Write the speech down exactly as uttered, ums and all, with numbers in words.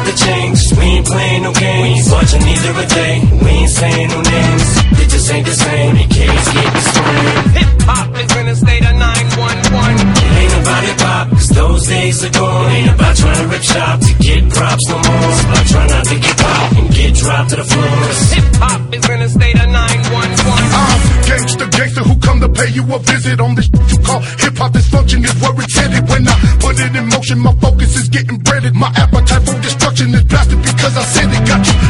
the change. We ain't playing no games, watching neither are they. We ain't saying no names, it just ain't the same. They can't escape the strain. Hip-hop is in a state of nine one one. It ain't about hip-hop, cause those days are gone. It ain't about trying to rip shop to get props no more. It's about trying not to get popped and get dropped to the floor. Hip-hop is in a state of nine one one. I'm gangsta, gangsta who come to pay you a visit. On this shit you call hip-hop, dysfunction is where it's headed. When I put it in motion, my focus is getting breaded. My appetite for destruction is blasted because I said it. Got you